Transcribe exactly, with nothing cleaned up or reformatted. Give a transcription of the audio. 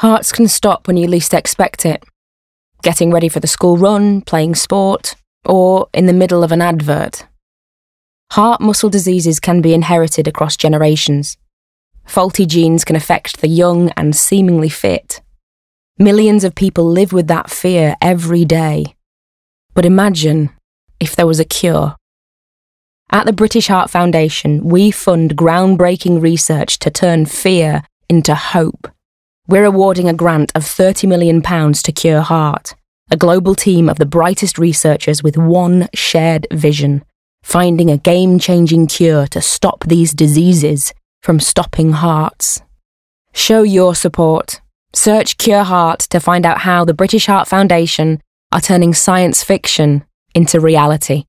Hearts can stop when you least expect it. Getting ready for the school run, playing sport, or in the middle of an advert. Heart muscle diseases can be inherited across generations. Faulty genes can affect the young and seemingly fit. Millions of people live with that fear every day. But imagine if there was a cure. At the British Heart Foundation, we fund groundbreaking research to turn fear into hope. We're awarding a grant of thirty million pounds to Cure Heart, a global team of the brightest researchers with one shared vision, finding a game-changing cure to stop these diseases from stopping hearts. Show your support. Search Cure Heart to find out how the British Heart Foundation are turning science fiction into reality.